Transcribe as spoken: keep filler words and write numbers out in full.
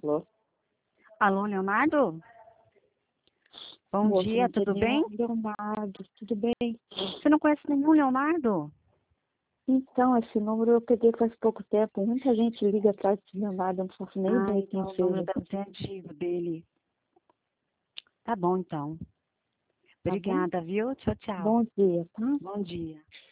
Alô? Alô, Leonardo? Bom Moço, dia, não tem tudo nenhum bem? Leonardo, tudo bem? Você não conhece nenhum Leonardo? Então, esse número eu peguei faz pouco tempo. Muita gente liga atrás desse Leonardo, eu não faço nem Ah, ideia então quem o número seja. deve ser antigo dele. Tá bom, então. Tá bom? Obrigada, viu? Tchau, tchau. Bom dia, tá? Bom dia.